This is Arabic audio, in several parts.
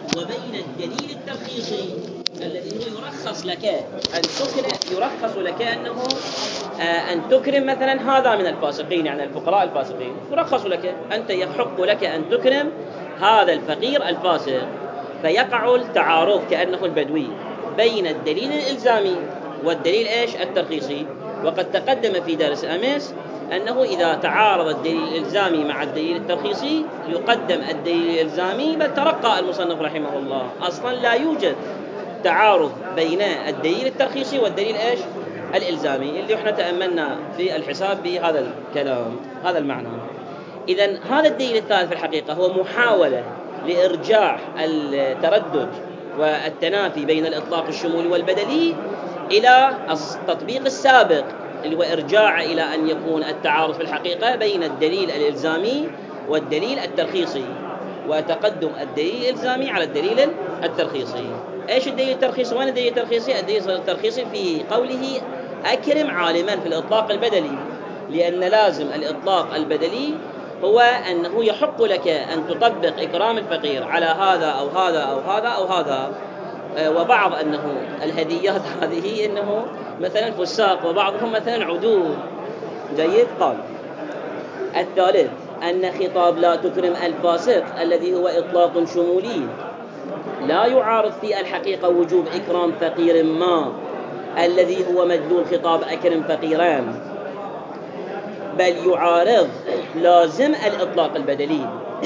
وبين الدليل الترخيصي الذي هو يرخص لك أن تكرم، يرخص لك أنه أن تكرم مثلا هذا من الفاسقين، يعني الفقراء الفاسقين، يرخص لك، أنت يحق لك أن تكرم هذا الفقير الفاسق. فيقع التعارض كأنه البدوي بين الدليل الإلزامي والدليل الترخيصي. وقد تقدم في درس أمس أنه إذا تعارض الدليل الإلزامي مع الدليل الترخيصي يقدم الدليل الإلزامي، بل ترقى المصنف رحمه الله أصلا لا يوجد تعارض بين الدليل الترخيصي والدليل الإلزامي، اللي احنا تأملنا في الحساب بهذا الكلام، هذا المعنى. إذن هذا الدليل الثالث في الحقيقة هو محاولة لإرجاع التردد والتنافي بين الإطلاق الشمولي والبدلي إلى التطبيق السابق، اللي هو إرجاع إلى أن يكون التعارض في الحقيقة بين الدليل الإلزامي والدليل الترخيصي، وتقدم الدليل الإلزامي على الدليل الترخيصي. إيش الدليل الترخيصي؟ وين الدليل الترخيصي؟ الدليل الترخيصي في قوله أكرم عالما في الإطلاق البدلي، لأن لازم الإطلاق البدلي هو أنه يحق لك أن تطبق إكرام الفقير على هذا أو هذا أو هذا أو هذا. وبعض أنه الهديات هذه أنه مثلا فساق، وبعضهم مثلا عدول. جيد. قال الثالث أن خطاب لا تكرم الفاسق الذي هو إطلاق شمولي لا يعارض في الحقيقة وجوب إكرام فقير ما الذي هو مدلول خطاب أكرم فقيران، بل يعارض لازم الإطلاق البدلي.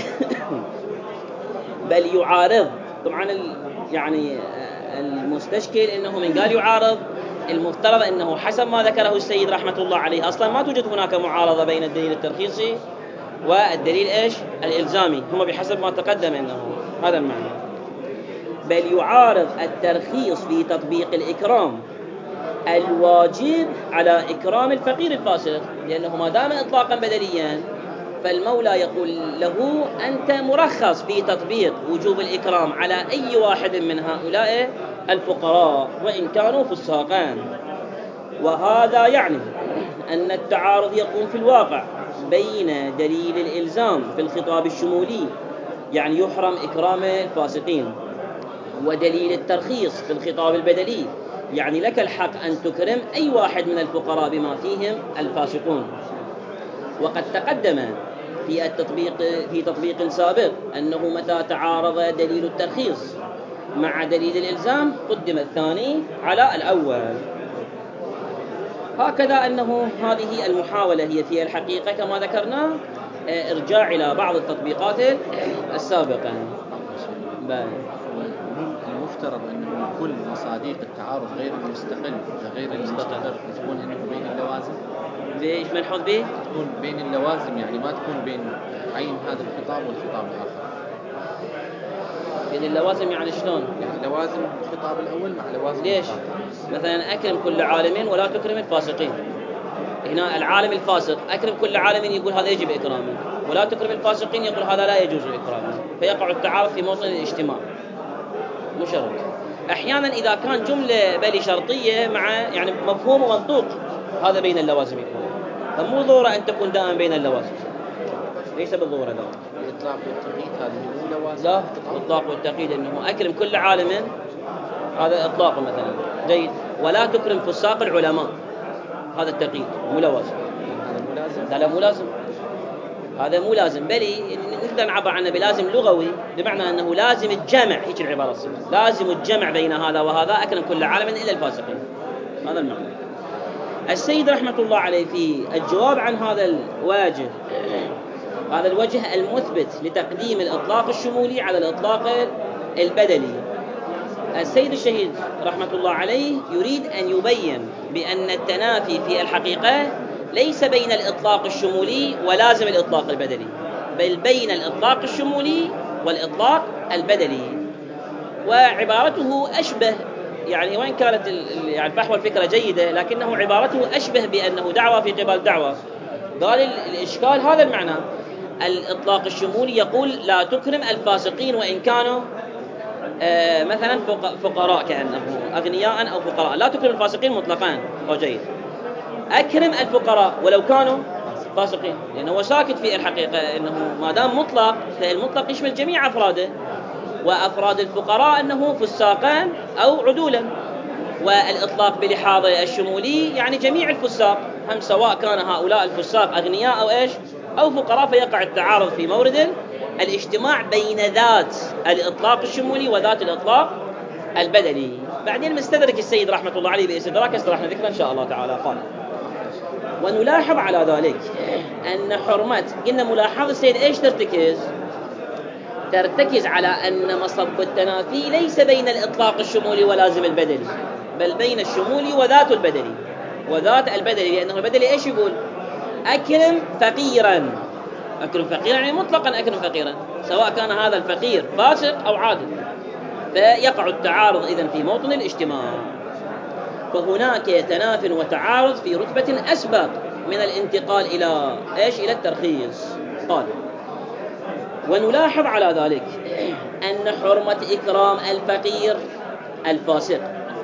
بل يعارض، طبعا يعني المستشكل إنه من قال يعارض، المفترض إنه حسب ما ذكره السيد رحمة الله عليه أصلا ما توجد هناك معارضة بين الدليل الترخيصي والدليل الإلزامي، هم بحسب ما تقدم إنه هذا المعنى. بل يعارض الترخيص في تطبيق الإكرام الواجب على إكرام الفقير الفاسق، لأنه ما دام إطلاقا بدليا فالمولى يقول له أنت مرخص في تطبيق وجوب الإكرام على أي واحد من هؤلاء الفقراء وإن كانوا فساقان. وهذا يعني أن التعارض يقوم في الواقع بين دليل الإلزام في الخطاب الشمولي، يعني يحرم إكرام الفاسقين، ودليل الترخيص في الخطاب البدلي، يعني لك الحق أن تكرم أي واحد من الفقراء بما فيهم الفاسقون. وقد تقدم في تطبيق سابق أنه متى تعارض دليل الترخيص مع دليل الإلزام قدم الثاني على الأول. هكذا أنه هذه المحاولة هي في الحقيقة كما ذكرنا إرجاع إلى بعض التطبيقات السابقة. المفترض أنه كل مصادق التعارض غير المستقل غير المستقر تكون أنه بين اللوازم. ليش ملحوظ به؟ تكون بين اللوازم، يعني ما تكون بين عين هذا الخطاب والخطاب الآخر. بين اللوازم يعني شلون؟ يعني لوازم الخطاب الأول مع لوازم ليش؟ مثلا أكرم كل عالم ولا تكرم الفاسقين. هنا العالم الفاسق أكرم كل عالم يقول هذا يجب إكرامه، ولا تكرم الفاسقين يقول هذا لا يجوز إكرامه، فيقع التعارض في موطن الاجتماع مشرط. أحيانا إذا كان جملة بل شرطية مع يعني مفهوم ومنطوق هذا بين اللوازم يكون، فمو ضرورة أن تكون دائما بين اللوازم، ليس بالضرورة دائما. الإطلاق والتقييد هذه مو لوازم. لا، الإطلاق والتقييد أنه أكرم كل عالم هذا إطلاق مثلا. جيد. ولا تكرم فساق العلماء هذا التقييد مو لوازم. هذا مو لازم. لا مو لازم، هذا مو لازم، بل نقدر نعبر عنه بلازم لغوي، بمعنى أنه لازم الجمع، هيك العبارة الصفة، لازم الجمع بين هذا وهذا، أكرم كل عالم إلا الفاسقين، هذا المعنى. السيد رحمة الله عليه في الجواب عن هذا الوجه المثبت لتقديم الإطلاق الشمولي على الإطلاق البدلي، السيد الشهيد رحمة الله عليه يريد أن يبين بأن التنافي في الحقيقة ليس بين الإطلاق الشمولي ولازم الإطلاق البدلي، بل بين الإطلاق الشمولي والإطلاق البدلي. وعبارته أشبه، يعني وإن كانت يعني فحوى الفكرة جيدة، لكنه عبارته أشبه بأنه دعوة في قبال دعوة. قال الإشكال هذا المعنى، الإطلاق الشمولي يقول لا تكرم الفاسقين وإن كانوا مثلا فقراء، كأنه أغنياء أو فقراء، لا تكرم الفاسقين مطلقان. أو جيد، أكرم الفقراء ولو كانوا فاسقين، لأنه هو ساكت في الحقيقة أنه ما دام مطلق فالمطلق يشمل جميع أفراده، وأفراد الفقراء أنه فساقا أو عدولا. والإطلاق بلحاظ الشمولي يعني جميع الفساق، هم سواء كان هؤلاء الفساق أغنياء أو إيش أو فقراء، فيقع التعارض في مورد الاجتماع بين ذات الإطلاق الشمولي وذات الإطلاق البدني. بعدين مستدرك السيد رحمة الله عليه باستدراك استرحنا ذكرا إن شاء الله تعالى. قال: ونلاحظ على ذلك أن حرمة، قلنا ملاحظة السيد إيش ترتكز على أن مصب التنافي ليس بين الإطلاق الشمولي ولازم البدني، بل بين الشمولي وذات البدني وذات البدني، لأنه البدني إيش يقول؟ أكرم فقيرا. أكرم فقيرا يعني مطلقا أكرم فقيرا، سواء كان هذا الفقير فاسق أو عادل، فيقع التعارض إذن في موطن الاجتماع. فهناك تناف وتعارض في رتبة أسبق من الانتقال إلى إيش؟ إلى الترخيص. قال: ونلاحظ على ذلك أن حرمة إكرام الفقير الفاسق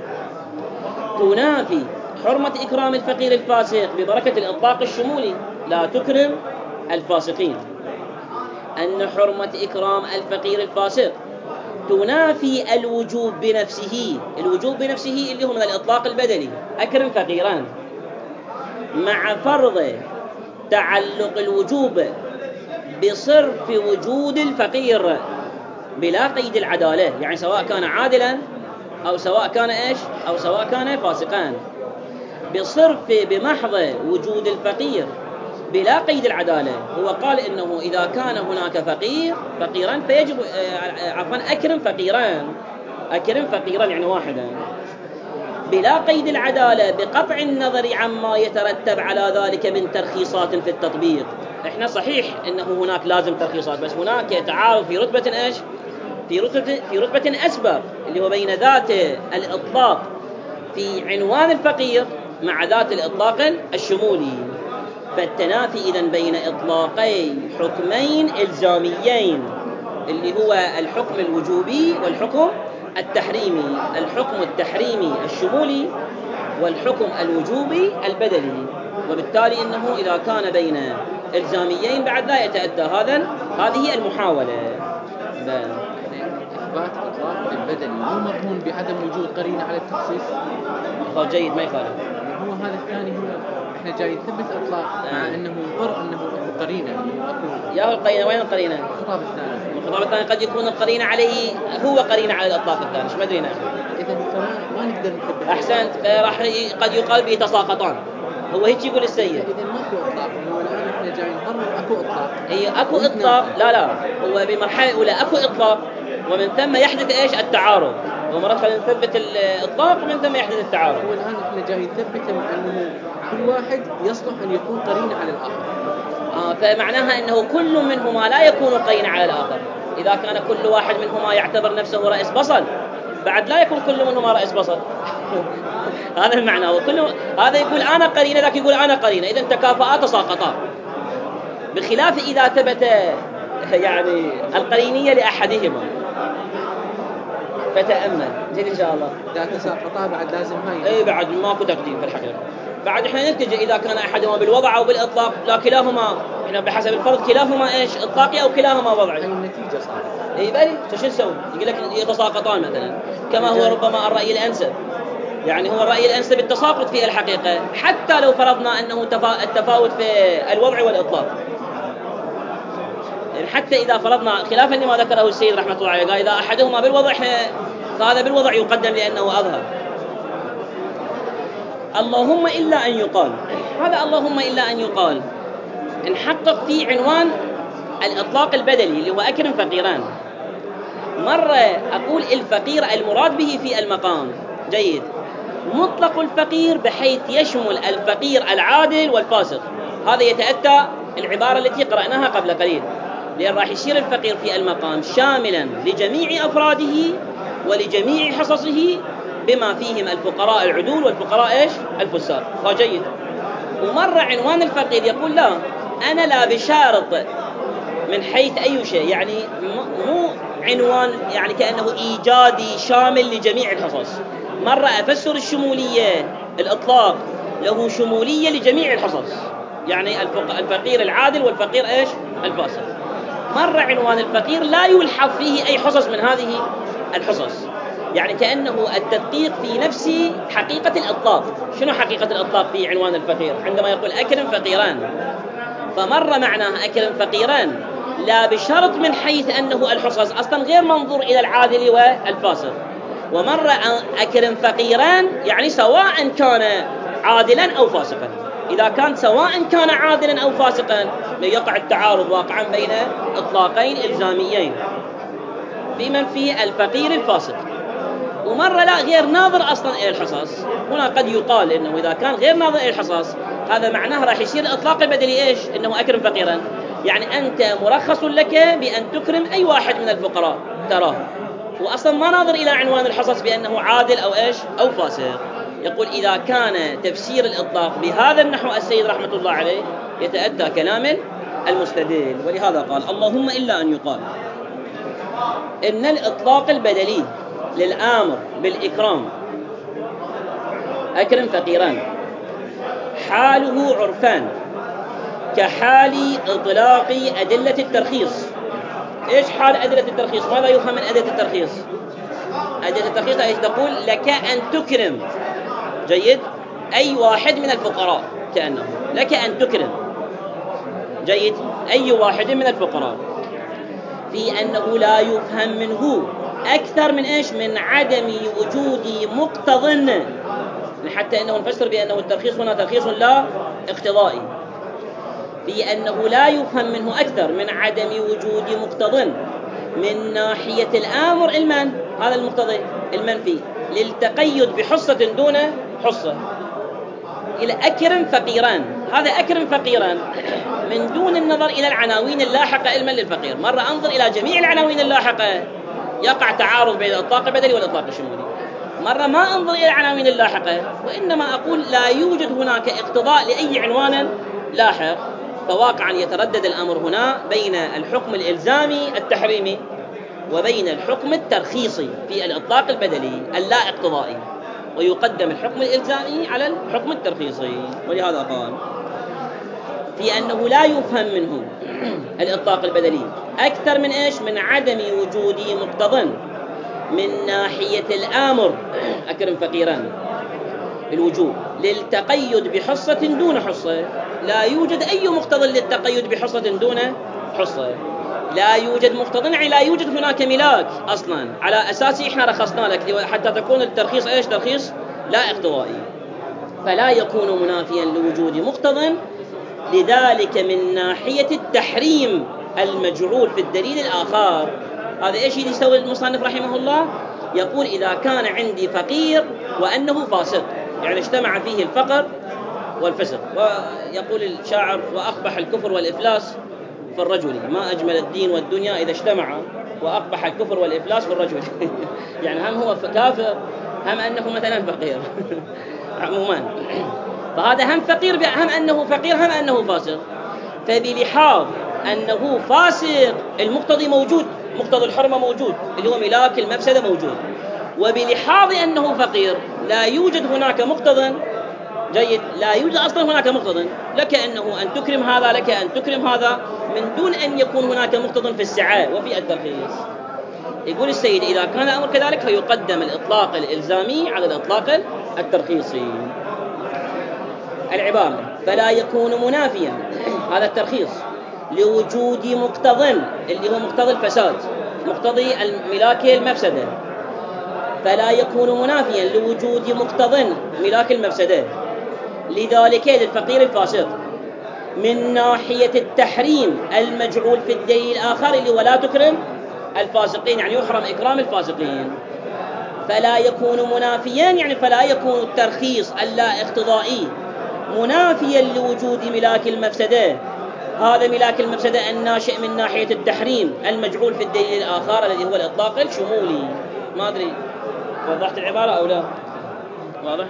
تنافي حرمة إكرام الفقير الفاسق ببركة الإطلاق الشمولي، لا تكرم الفاسقين. أن حرمة إكرام الفقير الفاسق تنافي الوجوب بنفسه، الوجوب بنفسه اللي هو من الإطلاق البدني، أكرم فقيران، مع فرض تعلق الوجوب بصرف وجود الفقير بلا قيد العدالة، يعني سواء كان عادلا أو سواء كان إيش أو سواء كان فاسقان، بمحض وجود الفقير بلا قيد العدالة. هو قال إنه إذا كان هناك فقيران فيجب أكرم فقيران يعني واحدا بلا قيد العدالة، بقطع النظر عما يترتب على ذلك من ترخيصات في التطبيق. إحنا صحيح إنه هناك لازم ترخيصات، بس هناك تعارض في رتبة إيش؟ في رتبة أسبق اللي هو بين ذات الإطلاق في عنوان الفقير مع ذات الإطلاق الشمولي. فالتنافي إذن بين إطلاقي حكمين إلزاميين، اللي هو الحكم الوجوبي والحكم التحريمي، الحكم التحريمي الشمولي والحكم الوجوبي البدني. وبالتالي إنه إذا كان بين إلزاميين بعد لا يتأتى هذه المحاولة. إثبات إطلاق البدني مو مضمون بعدم وجود قرينة على التخصيص. جيد، ما يخالف. هو هذا الثاني، هو إحنا جاي نثبت إطلاق مع أنه يضر أنه أكو قرينة، يا القرينة وين القرينة؟ الخطاب الثاني. الخطاب الثاني قد يكون القرينة عليه هو قرينة على الإطلاق الثاني، إيش ما أدري نحن. إذا ما نقدر نثبت. أحسنت، فراح قد يقال به تساقطان، هو هيك يقول السيد. إذا ماكو إطلاق، هو الآن إحنا جاي نقرر أكو إطلاق. أكو إطلاق، لا هو بمرحلة أولى أكو إطلاق، ومن ثم يحدث إيش؟ التعارض. ومرة نثبت الإطلاق ومن ثم يحدث التعارض. هو الآن إحنا جاي نثبت أنه كل واحد يصلح أن يكون قرينة على الآخر. فمعناها أنه كل منهما لا يكون قرينة على الآخر. إذا كان كل واحد منهما يعتبر نفسه رئيس بصل، بعد لا يكون كل منهما رئيس بصل. هذا المعنى. هذا يقول أنا قرينة، ذاك يقول أنا قرينة، إذن تكافؤا تساقطا. بخلاف إذا ثبت يعني القرينية لأحدهما. فتأمل زين إن شاء الله. إذا تساقطا بعد لازم هاي. إيه بعد ماكو تقديم في الحقيقة. بعد إحنا نتجه إذا كان أحدهما بالوضع أو بالإطلاق، لا كلاهما، إحنا بحسب الفرض كلاهما إيش؟ إطلاقي أو كلاهما وضعي. هاي النتيجة صارت. إيه بالي شو نسوي؟ يقول لك يتساقطان مثلا، كما هو ربما الرأي الأنسب. يعني هو الرأي الأنسب التساقط في الحقيقة، حتى لو فرضنا أنه التفاوت في الوضع والإطلاق. يعني حتى إذا فرضنا خلافا لما ذكره السيد رحمة الله عليه، قال إذا أحدهما بالوضع فهذا بالوضع يقدم لأنه أظهر. اللهم إلا أن يقال، هذا اللهم إلا أن يقال نحقق في عنوان الإطلاق البدني اللي هو أكرم فقيران. مرة أقول الفقير المراد به في المقام جيد مطلق الفقير بحيث يشمل الفقير العادل والفاسق. هذا يتأتى العبارة التي قرأناها قبل قليل، لأن راح يصير الفقير في المقام شاملا لجميع أفراده ولجميع حصصه بما فيهم الفقراء العدول والفقراء إيش؟ الفساق. فجيد. ومرة عنوان الفقير يقول لا، أنا لا بشارط من حيث أي شيء، يعني مو عنوان يعني كأنه إيجادي شامل لجميع الحصص. مرة أفسر الشمولية، الإطلاق له شمولية لجميع الحصص، يعني الفقير العادل والفقير إيش؟ الفاسق. مر عنوان الفقير لا يلحظ فيه أي حصص من هذه الحصص، يعني كأنه التدقيق في نفس حقيقة الإطلاق. شنو حقيقة الإطلاق في عنوان الفقير؟ عندما يقول أكرم فقيران، فمر معناه أكرم فقيران لا بشرط من حيث أنه الحصص أصلا غير منظور إلى العادل والفاسق، ومر أكرم فقيران يعني سواء كان عادلا أو فاسقا. إذا كان سواء كان عادلا أو فاسقا يقع التعارض واقعا بين إطلاقين إلزاميين في من فيه الفقير الفاسق. ومرة لا غير ناظر أصلا إلى الحصص. هنا قد يقال إنه إذا كان غير ناظر إلى الحصص هذا معناه راح يصير الإطلاق البدلي إيش؟ إنه أكرم فقيرا، يعني أنت مرخص لك بأن تكرم أي واحد من الفقراء تراه، وأصلا ما ناظر إلى عنوان الحصص بأنه عادل أو إيش أو فاسق. يقول إذا كان تفسير الإطلاق بهذا النحو السيد رحمة الله عليه يتأتى كلام المستدل. ولهذا قال اللهم إلا أن يقال إن الإطلاق البدلي للآمر بالإكرام أكرم فقيران حاله عرفان كحال إطلاق أدلة الترخيص. إيش حال أدلة الترخيص؟ ماذا يفهم من أدلة الترخيص؟ أدلة الترخيص أي تقول لك أن تكرم جيد أي واحد من الفقراء، كأنه لك أن تكرم جيد أي واحد من الفقراء، في أنه لا يفهم منه أكثر من إيش؟ من عدم وجود مقتضٍ، حتى أنه نفسر بأنه الترخيص هنا ترخيص لا اقتضائي، في أنه لا يفهم منه أكثر من عدم وجود مقتضٍ من ناحية الآمر المن، هذا المقتضي المنفي للتقيد بحصة دون حصة. إلى أكرم فقيران، هذا أكرم فقيران من دون النظر إلى العناوين اللاحقة علما للفقير. مرة أنظر إلى جميع العناوين اللاحقة يقع تعارض بين الإطلاق البدلي والإطلاق الشمولي. مرة ما أنظر إلى العناوين اللاحقة، وإنما أقول لا يوجد هناك اقتضاء لأي عنوان لاحق، فواقعا يتردد الأمر هنا بين الحكم الإلزامي التحريمي وبين الحكم الترخيصي في الإطلاق البدلي اللا اقتضائي، ويقدم الحكم الإلزامي على الحكم الترخيصي. ولهذا قال في أنه لا يفهم منه الإطلاق البدلي أكثر من إيش؟ من عدم وجود مقتضٍ من ناحية الآمر أكرم فقيران الوجوب للتقيد بحصة دون حصة. لا يوجد أي مقتضٍ للتقيد بحصة دون حصة، لا يوجد مقتضٍ يعني لا يوجد هناك ملاك أصلا على أساس إحنا رخصنا لك حتى تكون الترخيص إيش؟ ترخيص لا اقتضائي، فلا يكون منافيا لوجود مقتضٍ. لذلك من ناحية التحريم المجعول في الدليل الآخر، هذا إيش يسوي المصنف رحمه الله؟ يقول إذا كان عندي فقير وأنه فاسق، يعني اجتمع فيه الفقر والفسق، ويقول الشاعر وأقبح الكفر والإفلاس في الرجل، ما أجمل الدين والدنيا إذا اجتمع، وأقبح الكفر والإفلاس في الرجل يعني هم هو كافر هم أنه مثلا فقير عموما، فهذا هم فقير هم أنه فقير هم أنه فاسق. فبلحاظ أنه فاسق المقتضي موجود، مقتضي الحرمة موجود اللي هو ملاك المفسدة موجود، وبلحاظ أنه فقير لا يوجد هناك مقتضى جيد، لا يوجد أصلا هناك مقتضى لك أنه أن تكرم هذا، لك أن تكرم هذا من دون أن يكون هناك مقتضى في السعاء وفي الترخيص. يقول السيد إذا كان الأمر كذلك فيقدم الإطلاق الإلزامي على الإطلاق الترخيصي. العبارة فلا يكون منافيا هذا الترخيص لوجود مقتضى اللي هو مقتضى الفساد، مقتضي ملاك المفسدة، فلا يكون منافيا لوجود مقتضى ملاك المفسدة لذلك للفقير الفاسق من ناحية التحريم المجعول في الدليل الآخر اللي ولا تكرم الفاسقين، يعني يحرم إكرام الفاسقين. فلا يكون منافيا يعني فلا يكون الترخيص اللا اقتضائي منافيا لوجود ملاك المفسدة، هذا ملاك المفسدة الناشئ من ناحية التحريم المجعول في الدليل الآخر الذي هو الإطلاق الشمولي. ما أدري وضحت العبارة أو لا؟ واضح؟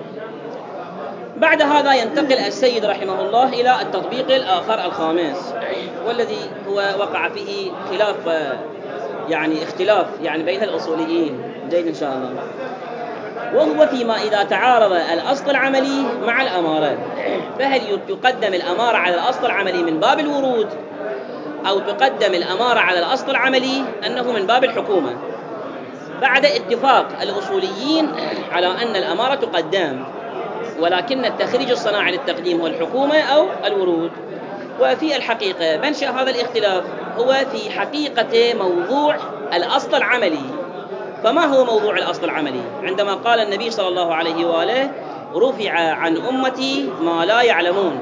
بعد هذا ينتقل السيد رحمه الله إلى التطبيق الآخر الخامس، والذي هو وقع فيه خلاف اختلاف بين الأصوليين جيد إن شاء الله، وهو فيما إذا تعارض الأصل العملي مع الأمارة، فهل يقدم الأمارة على الأصل العملي من باب الورود، أو تقدم الأمارة على الأصل العملي أنه من باب الحكومة، بعد اتفاق الأصوليين على أن الأمارة تقدم، ولكن التخريج الصناعي للتقديم هو الحكومة أو الورود. وفي الحقيقة منشأ هذا الاختلاف هو في حقيقة موضوع الأصل العملي. فما هو موضوع الأصل العملي؟ عندما قال النبي صلى الله عليه وآله رفع عن أمتي ما لا يعلمون،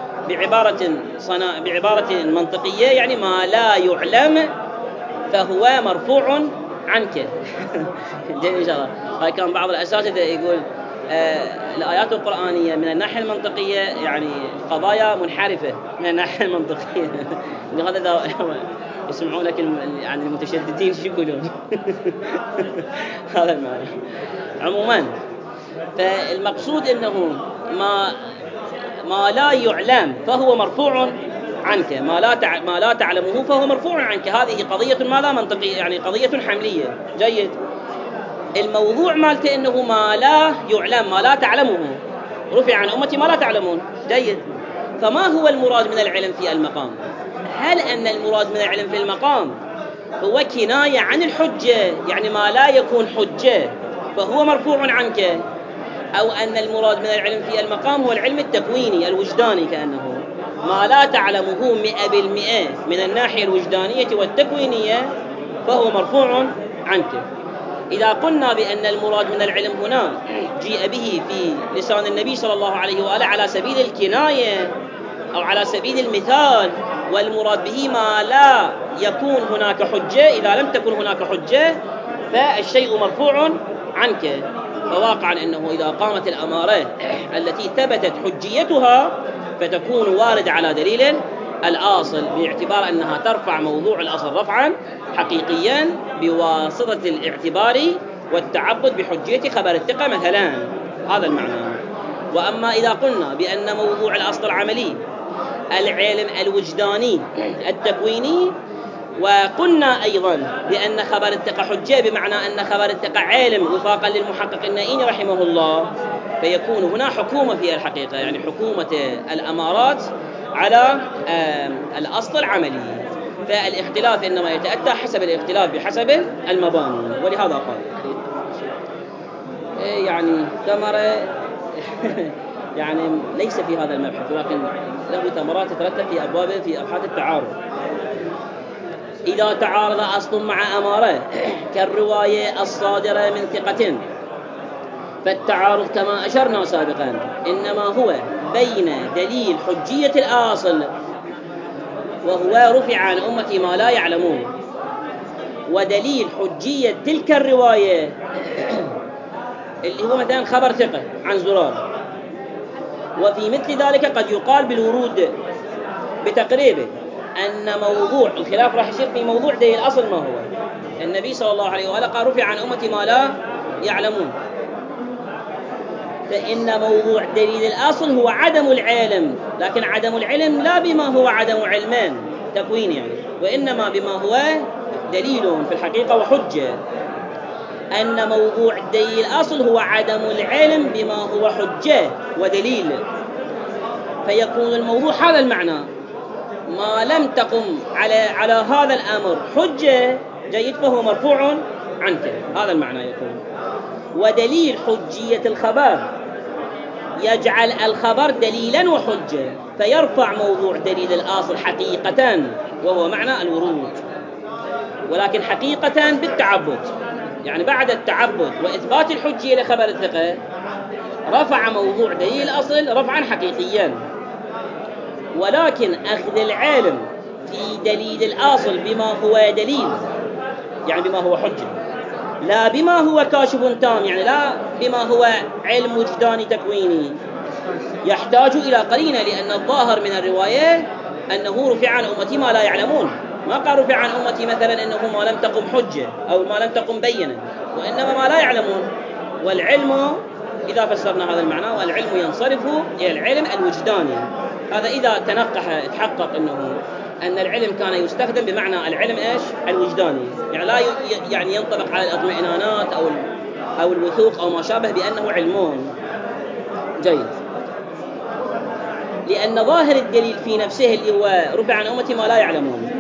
بعبارة منطقية يعني ما لا يعلم فهو مرفوع عنك. جيد إن شاء الله. هاي كان بعض الأساتذة يقول الآيات القرآنية من الناحية المنطقية يعني قضايا منحرفة من الناحية المنطقية. هذا يسمعون لك يعني المتشددين شو يقولون. هذا المعنى. عموما فالمقصود أنه ما لا يعلم فهو مرفوع عنك، ما لا تعلمه فهو مرفوع عنك. هذه قضية ماذا منطقية، يعني قضية حملية. جيد. الموضوع مالته أنه ما لا يعلم ما لا تعلمه، رفع عن أمتي ما لا تعلمون. جيد. فما هو المراد من العلم في المقام؟ هل أن المراد من العلم في المقام هو كناية عن الحجة، يعني ما لا يكون حجة فهو مرفوع عنك، أو أن المراد من العلم في المقام هو العلم التكويني الوجداني، كأنه ما لا تعلمه 100% من الناحية الوجدانية والتكوينية فهو مرفوع عنك؟ إذا قلنا بأن المراد من العلم هنا جيء به في لسان النبي صلى الله عليه وآله على سبيل الكناية أو على سبيل المثال، والمراد به ما لا يكون هناك حجة، إذا لم تكن هناك حجة فالشيء مرفوع عنك. فواقعا أنه إذا قامت الأمارة التي ثبتت حجيتها فتكون وارد على دليل الأصل، باعتبار أنها ترفع موضوع الأصل رفعا حقيقيا بواسطة الاعتبار والتعبد بحجية خبر الثقة مثلا. هذا المعنى. وأما إذا قلنا بأن موضوع الأصل العملي العلم الوجداني التكويني، وقلنا أيضا بأن خبر الثقة حجة، بمعنى أن خبر الثقة علم وفاقا للمحقق النائين رحمه الله، فيكون هنا حكومة في الحقيقة، يعني حكومة الأمارات على الأصل العملي. فالاختلاف إنما يتأتى حسب الاختلاف بحسب المباني. ولهذا قال يعني ثمرة يعني ليس في هذا المبحث، ولكن له ثمرات تترتب في أبوابه في أبحاث التعارض. إذا تعارض أصل مع أمارة كالرواية الصادرة من ثقة، فالتعارض كما أشرنا سابقا إنما هو بين دليل حجية الأصل وهو رفع عن أمتي ما لا يعلمون، ودليل حجية تلك الرواية اللي هو مثلا خبر ثقة عن زرار. وفي مثل ذلك قد يقال بالورود بتقريبه أن موضوع الخلاف راح يصير في موضوع دليل الأصل ما هو. النبي صلى الله عليه وآله قال رفع عن أمتي ما لا يعلمون، فإن موضوع دليل الأصل هو عدم العلم، لكن عدم العلم لا بما هو عدم علمان تكوين يعني، وإنما بما هو دليل في الحقيقة وحجة. أن موضوع دليل الأصل هو عدم العلم بما هو حجة ودليل، فيكون الموضوع هذا المعنى ما لم تقم على هذا الأمر حجة جيد فهو مرفوع عنك. هذا المعنى يكون. ودليل حجية الخبر يجعل الخبر دليلا وحجة، فيرفع موضوع دليل الأصل حقيقة وهو معنى الورود، ولكن حقيقة بالتعبد، يعني بعد التعبد وإثبات الحجية لخبر الثقة رفع موضوع دليل الأصل رفعا حقيقيا. ولكن أخذ العلم في دليل الأصل بما هو دليل، يعني بما هو حجة، لا بما هو كاشف تام، يعني لا بما هو علم وجداني تكويني، يحتاج إلى قرينة، لأن الظاهر من الرواية أنه رفع عن أمتي ما لا يعلمون. ما قال رفع عن أمتي مثلا أنه ما لم تقم حجة أو ما لم تقم بينة، وإنما ما لا يعلمون. والعلم إذا فسرنا هذا المعنى، والعلم ينصرف إلى العلم الوجداني. هذا إذا تحقق أن العلم كان يستخدم بمعنى العلم إيش الوجداني، يعني لا يعني ينطبق على الاطمئنانات أو الوثوق أو ما شابه بأنه علمون. جيد. لأن ظاهر الدليل في نفسه اللي هو رفع عن أمتي ما لا يعلمون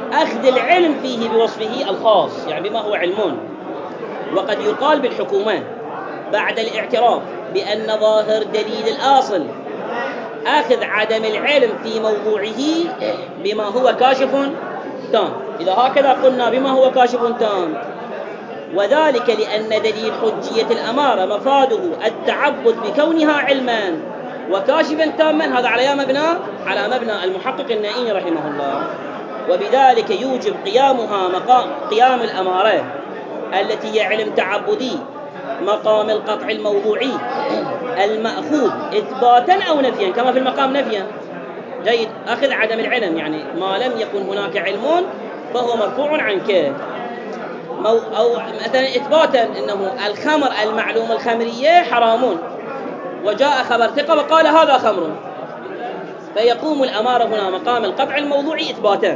أخذ العلم فيه بوصفه الخاص، يعني بما هو علمون. وقد يقال بالحكومة بعد الاعتراف بأن ظاهر دليل الأصل أخذ عدم العلم في موضوعه بما هو كاشف تام. إذا هكذا قلنا بما هو كاشف تام، وذلك لأن دليل حجية الأمارة مفاده التعبد بكونها علما وكاشفا تاما. هذا على مبنى المحقق النائي رحمه الله. وبذلك يوجب قيام الأمارة التي هي علم تعبدي مقام القطع الموضوعي المأخوذ إثباتا أو نفيا، كما في المقام نفيا. جيد. أخذ عدم العلم، يعني ما لم يكن هناك علم فهو مرفوع عنك. أو مثلا إثباتا إنه الخمر المعلوم الخمرية حرام، وجاء خبر ثقة وقال هذا خمر، فيقوم الأمارة هنا مقام القطع الموضوعي إثباتا.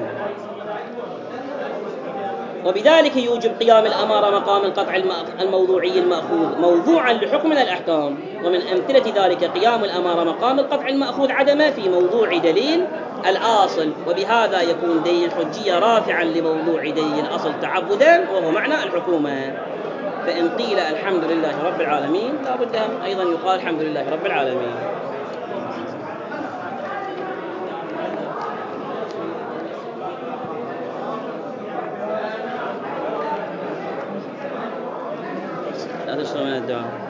وبذلك يوجب قيام الأمارة مقام القطع الموضوعي المأخوذ موضوعا لحكم من الأحكام. ومن أمثلة ذلك قيام الأمارة مقام القطع المأخوذ عدما في موضوع دليل الأصل، وبهذا يكون دليل الحجية رافعا لموضوع دليل الأصل تعبدا، وهو معنى الحكومة. فإن قيل الحمد لله رب العالمين، لا بد أيضا يقال الحمد لله رب العالمين. لا تشتغل من الدعاء.